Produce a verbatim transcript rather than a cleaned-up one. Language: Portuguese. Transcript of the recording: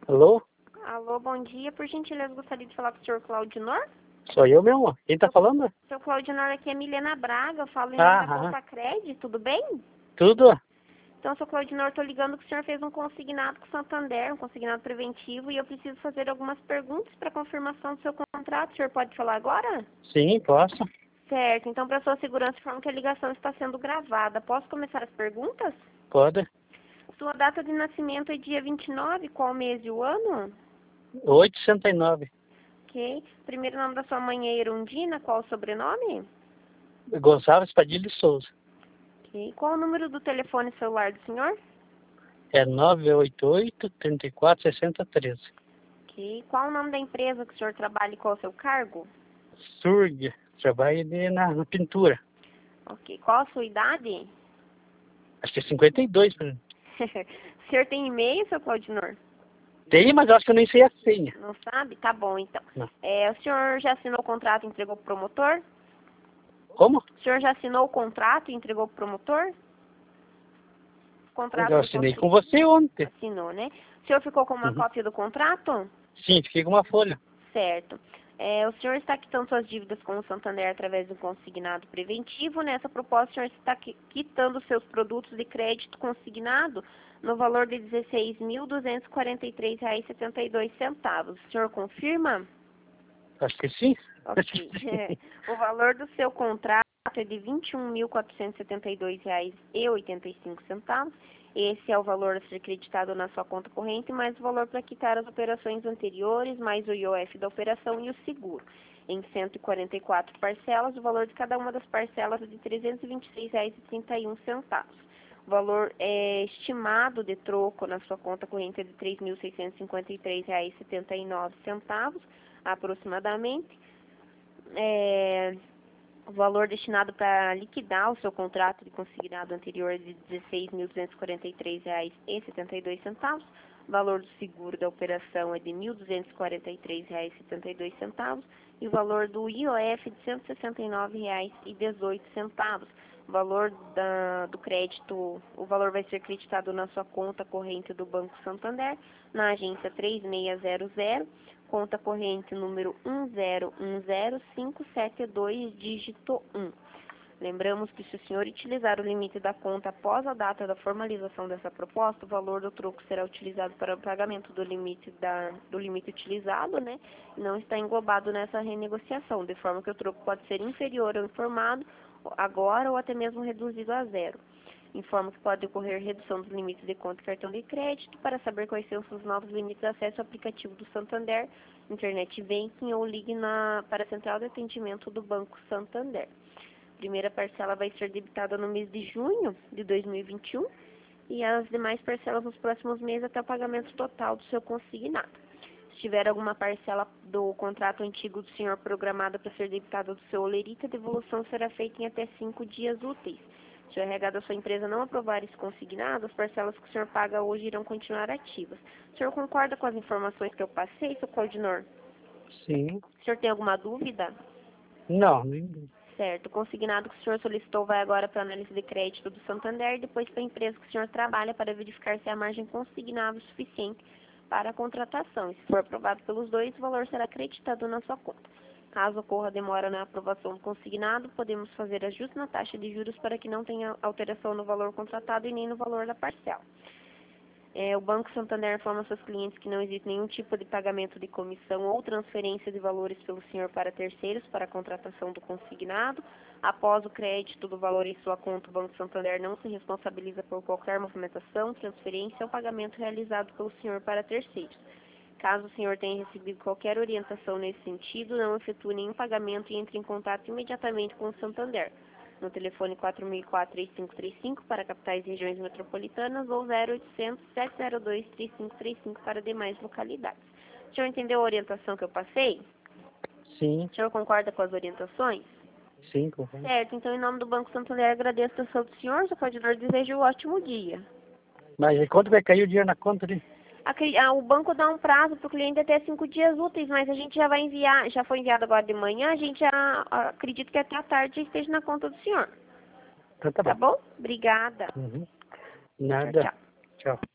Alô? Alô, bom dia. Por gentileza, gostaria de falar com o senhor Claudinor? Sou eu mesmo. Quem tá falando? Seu Claudinor, aqui é Milena Braga. Eu falo em nome Ah, da ah, Conta Crédito, tudo bem? tudo? Então, seu Claudinor, estou ligando que o senhor fez um consignado com o Santander, um consignado preventivo, e eu preciso fazer algumas perguntas para confirmação do seu contrato. O senhor pode falar agora? Sim, posso. Certo. Então, para sua segurança, informo que a ligação está sendo gravada. Posso começar as perguntas? Pode. Sua data de nascimento é dia vinte e nove, qual mês e o ano? oito sessenta e nove. Ok. Primeiro nome da sua mãe é Erundina, qual o sobrenome? Gonçalves Padilha de Souza. Ok. Qual o número do telefone celular do senhor? É nove oito oito, três quatro, seis zero um três. Ok. Qual o nome da empresa que o senhor trabalha e qual o seu cargo? Surg. Trabalho de, na, na pintura. Ok. Qual a sua idade? Acho que é cinquenta e dois. Por... O senhor tem e-mail, seu Claudinor? Tem, mas eu acho que eu nem sei a senha. Não sabe? Tá bom, então. Não. É, o senhor já assinou o contrato e entregou pro promotor? Como? O senhor já assinou o contrato e entregou pro promotor? Contrato Eu de assinei com consignado. você ontem. Assinou, né? O senhor ficou com uma Uhum. cópia do contrato? Sim, fiquei com uma folha. Certo. É, o senhor está quitando suas dívidas com o Santander através do consignado preventivo. Nessa proposta, o senhor está qui- quitando seus produtos de crédito consignado no valor de dezesseis mil duzentos e quarenta e três reais e setenta e dois centavos. O senhor confirma? Acho que sim. Ok. O valor do seu contrato é de vinte e um mil quatrocentos e setenta e dois reais e oitenta e cinco centavos. Esse é o valor a ser creditado na sua conta corrente, mais o valor para quitar as operações anteriores, mais o I O F da operação e o seguro. Em cento e quarenta e quatro parcelas, o valor de cada uma das parcelas é de trezentos e vinte e seis reais e trinta e um centavos. O valor é estimado de troco na sua conta corrente é de três mil seiscentos e cinquenta e três reais e setenta e nove centavos, aproximadamente. É, o valor destinado para liquidar o seu contrato de consignado anterior é de dezesseis mil duzentos e quarenta e três reais e setenta e dois centavos. O valor do seguro da operação é de mil duzentos e quarenta e três reais e setenta e dois centavos. E o valor do I O F de cento e sessenta e nove reais e dezoito centavos. O valor da, do crédito, o valor vai ser creditado na sua conta corrente do Banco Santander, na agência três seis zero zero, conta corrente número um zero um zero cinco sete dois, dígito um. Lembramos que se o senhor utilizar o limite da conta após a data da formalização dessa proposta, o valor do troco será utilizado para o pagamento do limite, da, do limite utilizado, né? E não está englobado nessa renegociação, de forma que o troco pode ser inferior ao informado agora ou até mesmo reduzido a zero. Informo que pode ocorrer redução dos limites de conta e cartão de crédito. Para saber quais são os novos limites, acesse o aplicativo do Santander, Internet Banking ou ligue na, para a central de atendimento do Banco Santander. A primeira parcela vai ser debitada no mês de junho de dois mil e vinte e um e as demais parcelas nos próximos meses até o pagamento total do seu consignado. Se tiver alguma parcela do contrato antigo do senhor programada para ser debitada do seu olerite, a devolução será feita em até cinco dias úteis. Se o R H da sua empresa não aprovar esse consignado, as parcelas que o senhor paga hoje irão continuar ativas. O senhor concorda com as informações que eu passei, seu Claudinor? Sim. O senhor tem alguma dúvida? Não, nem... Certo. O consignado que o senhor solicitou vai agora para a análise de crédito do Santander e depois para a empresa que o senhor trabalha para verificar se a margem consignável é suficiente para a contratação. E se for aprovado pelos dois, o valor será acreditado na sua conta. Caso ocorra demora na aprovação do consignado, podemos fazer ajuste na taxa de juros para que não tenha alteração no valor contratado e nem no valor da parcela. É, o Banco Santander informa aos seus clientes que não existe nenhum tipo de pagamento de comissão ou transferência de valores pelo senhor para terceiros para a contratação do consignado. Após o crédito do valor em sua conta, o Banco Santander não se responsabiliza por qualquer movimentação, transferência ou pagamento realizado pelo senhor para terceiros. Caso o senhor tenha recebido qualquer orientação nesse sentido, não efetue nenhum pagamento e entre em contato imediatamente com o Santander. No telefone quatro mil e quatro, três cinco três cinco para capitais e regiões metropolitanas ou zero oitocentos, sete zero dois, três cinco três cinco para demais localidades. O senhor entendeu a orientação que eu passei? Sim, O senhor concorda com as orientações? sim, concordo. Certo, então em nome do Banco Santander agradeço a atenção do senhor, seu Claudinor, desejo um ótimo dia. Mas e quanto vai cair o dinheiro na conta ali? Acre- ah, O banco dá um prazo para o cliente até cinco dias úteis, mas a gente já vai enviar, já foi enviado agora de manhã, a gente já ah, acredito que até a tarde já esteja na conta do senhor. Então tá Tá bom. bom? Obrigada. Uhum. Tchau, Nada. tchau. Tchau.